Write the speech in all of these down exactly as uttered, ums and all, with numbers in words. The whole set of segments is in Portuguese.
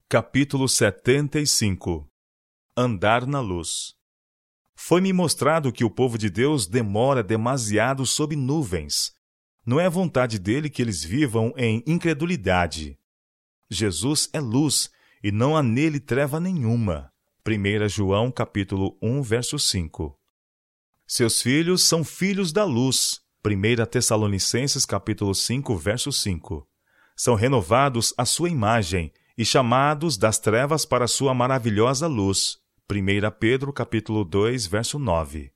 Capítulo setenta e cinco. Andar na luz. Foi-me mostrado que o povo de Deus demora demasiado sob nuvens. Não é vontade dele que eles vivam em incredulidade. Jesus é luz, e não há nele treva nenhuma. primeira João, capítulo um, verso cinco. Seus filhos são filhos da luz. primeira Tessalonicenses, capítulo cinco, verso cinco. São renovados à sua imagem, e chamados das trevas para sua maravilhosa luz. primeira Pedro, capítulo dois, verso nove.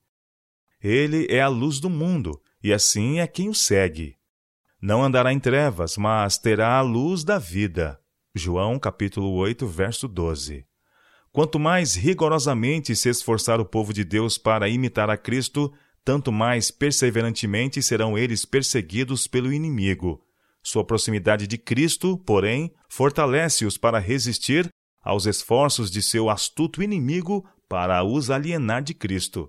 Ele é a luz do mundo, e assim é quem o segue. Não andará em trevas, mas terá a luz da vida. João, capítulo oito, verso doze. Quanto mais rigorosamente se esforçar o povo de Deus para imitar a Cristo, tanto mais perseverantemente serão eles perseguidos pelo inimigo. Sua proximidade de Cristo, porém, fortalece-os para resistir aos esforços de seu astuto inimigo para os alienar de Cristo.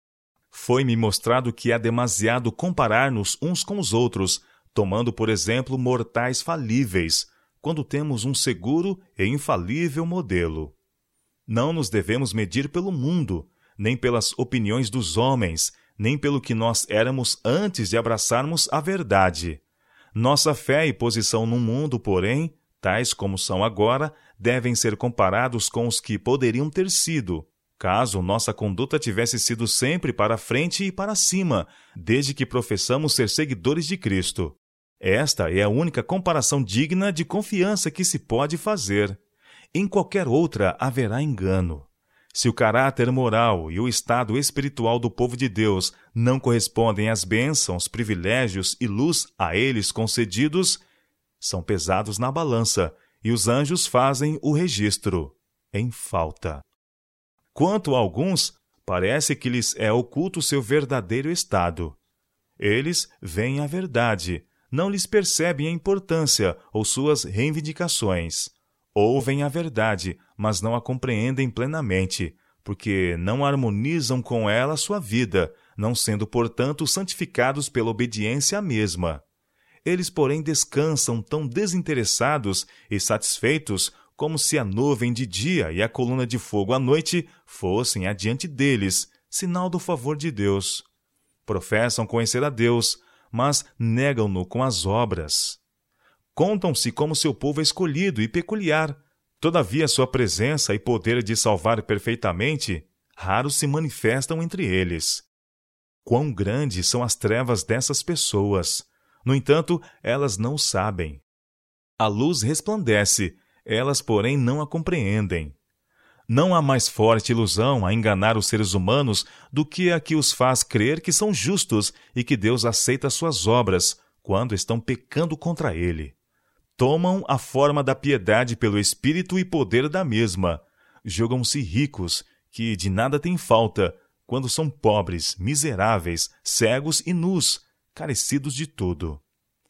Foi-me mostrado que há demasiado comparar-nos uns com os outros, tomando por exemplo mortais falíveis, quando temos um seguro e infalível modelo. Não nos devemos medir pelo mundo, nem pelas opiniões dos homens, nem pelo que nós éramos antes de abraçarmos a verdade. Nossa fé e posição no mundo, porém, tais como são agora, devem ser comparados com os que poderiam ter sido, caso nossa conduta tivesse sido sempre para frente e para cima, desde que professamos ser seguidores de Cristo. Esta é a única comparação digna de confiança que se pode fazer. Em qualquer outra haverá engano. Se o caráter moral e o estado espiritual do povo de Deus não correspondem às bênçãos, privilégios e luz a eles concedidos, são pesados na balança, e os anjos fazem o registro, em falta. Quanto a alguns, parece que lhes é oculto seu verdadeiro estado. Eles veem a verdade, não lhes percebem a importância ou suas reivindicações. Ouvem a verdade, mas não a compreendem plenamente, porque não harmonizam com ela sua vida, não sendo, portanto, santificados pela obediência à mesma. Eles, porém, descansam tão desinteressados e satisfeitos como se a nuvem de dia e a coluna de fogo à noite fossem adiante deles, sinal do favor de Deus. Professam conhecer a Deus, mas negam-no com as obras. Contam-se como seu povo escolhido e peculiar. Todavia sua presença e poder de salvar perfeitamente, raros se manifestam entre eles. Quão grandes são as trevas dessas pessoas! No entanto, elas não sabem. A luz resplandece, elas, porém, não a compreendem. Não há mais forte ilusão a enganar os seres humanos do que a que os faz crer que são justos e que Deus aceita suas obras, quando estão pecando contra ele. Tomam a forma da piedade pelo espírito e poder da mesma. Julgam-se ricos, que de nada têm falta, quando são pobres, miseráveis, cegos e nus, carecidos de tudo.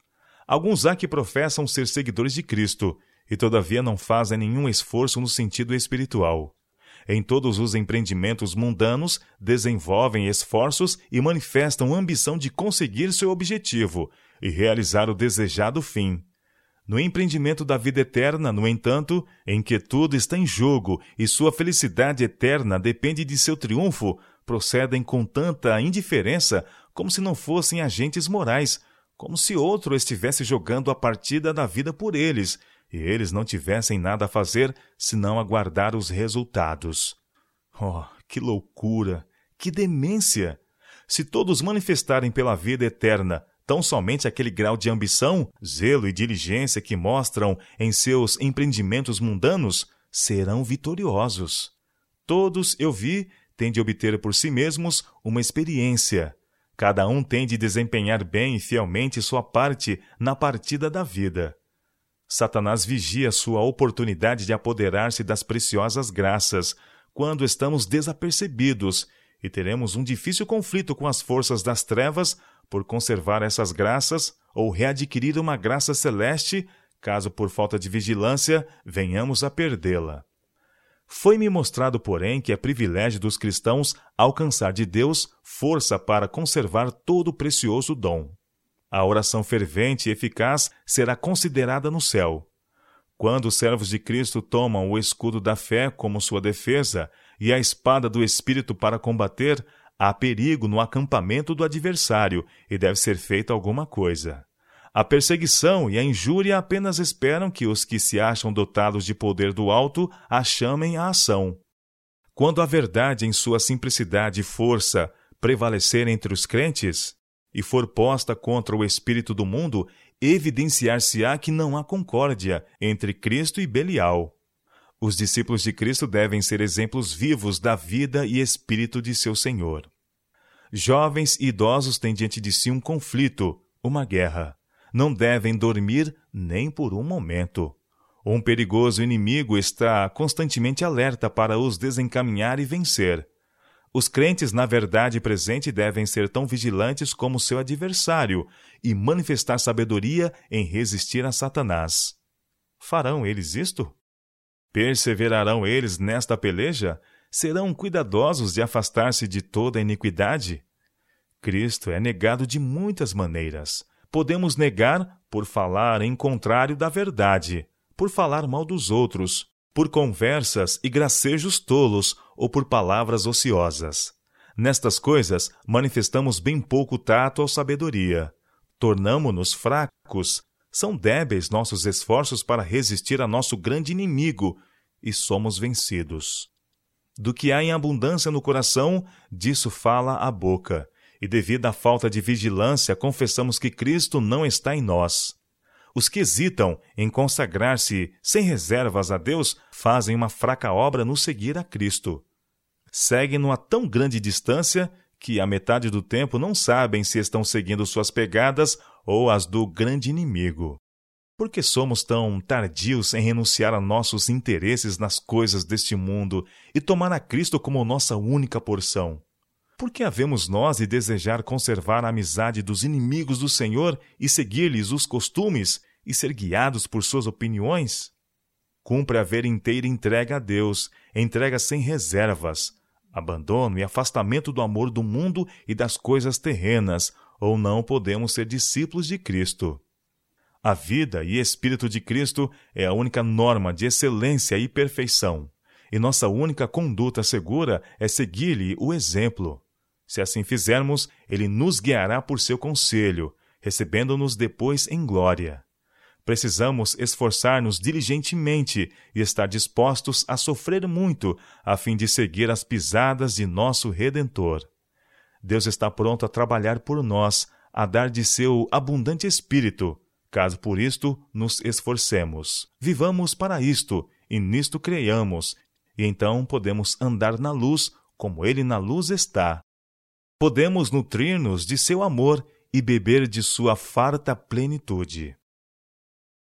Alguns há que professam ser seguidores de Cristo, e todavia não fazem nenhum esforço no sentido espiritual. Em todos os empreendimentos mundanos, desenvolvem esforços e manifestam ambição de conseguir seu objetivo e realizar o desejado fim. No empreendimento da vida eterna, no entanto, em que tudo está em jogo e sua felicidade eterna depende de seu triunfo, procedem com tanta indiferença como se não fossem agentes morais, como se outro estivesse jogando a partida da vida por eles, e eles não tivessem nada a fazer senão aguardar os resultados. Oh, que loucura! Que demência! Se todos manifestarem pela vida eterna tão somente aquele grau de ambição, zelo e diligência que mostram em seus empreendimentos mundanos, serão vitoriosos. Todos, eu vi, têm de obter por si mesmos uma experiência. Cada um tem de desempenhar bem e fielmente sua parte na partida da vida. Satanás vigia sua oportunidade de apoderar-se das preciosas graças, quando estamos desapercebidos, e teremos um difícil conflito com as forças das trevas por conservar essas graças ou readquirir uma graça celeste, caso por falta de vigilância venhamos a perdê-la. Foi-me mostrado, porém, que é privilégio dos cristãos alcançar de Deus força para conservar todo o precioso dom. A oração fervente e eficaz será considerada no céu. Quando os servos de Cristo tomam o escudo da fé como sua defesa e a espada do Espírito para combater, há perigo no acampamento do adversário e deve ser feita alguma coisa. A perseguição e a injúria apenas esperam que os que se acham dotados de poder do alto a chamem à ação. Quando a verdade em sua simplicidade e força prevalecer entre os crentes e for posta contra o espírito do mundo, evidenciar-se-á que não há concórdia entre Cristo e Belial. Os discípulos de Cristo devem ser exemplos vivos da vida e espírito de seu Senhor. Jovens e idosos têm diante de si um conflito, uma guerra. Não devem dormir nem por um momento. Um perigoso inimigo está constantemente alerta para os desencaminhar e vencer. Os crentes na verdade presente devem ser tão vigilantes como seu adversário e manifestar sabedoria em resistir a Satanás. Farão eles isto? Perseverarão eles nesta peleja? Serão cuidadosos de afastar-se de toda a iniquidade? Cristo é negado de muitas maneiras. Podemos negar por falar em contrário da verdade, por falar mal dos outros, por conversas e gracejos tolos ou por palavras ociosas. Nestas coisas, manifestamos bem pouco tato ou sabedoria. Tornamo-nos fracos. São débeis nossos esforços para resistir a nosso grande inimigo e somos vencidos. Do que há em abundância no coração, disso fala a boca. E devido à falta de vigilância, confessamos que Cristo não está em nós. Os que hesitam em consagrar-se sem reservas a Deus fazem uma fraca obra no seguir a Cristo. Seguem-no a tão grande distância que a metade do tempo não sabem se estão seguindo suas pegadas ou as do grande inimigo. Por que somos tão tardios em renunciar a nossos interesses nas coisas deste mundo e tomar a Cristo como nossa única porção? Por que havemos nós de desejar conservar a amizade dos inimigos do Senhor e seguir-lhes os costumes e ser guiados por suas opiniões? Cumpre haver inteira entrega a Deus, entrega sem reservas, abandono e afastamento do amor do mundo e das coisas terrenas, ou não podemos ser discípulos de Cristo. A vida e espírito de Cristo é a única norma de excelência e perfeição, e nossa única conduta segura é seguir-lhe o exemplo. Se assim fizermos, ele nos guiará por seu conselho, recebendo-nos depois em glória. Precisamos esforçar-nos diligentemente e estar dispostos a sofrer muito, a fim de seguir as pisadas de nosso Redentor. Deus está pronto a trabalhar por nós, a dar de seu abundante espírito, caso por isto nos esforcemos. Vivamos para isto, e nisto creiamos, e então podemos andar na luz, como ele na luz está. Podemos nutrir-nos de seu amor e beber de sua farta plenitude.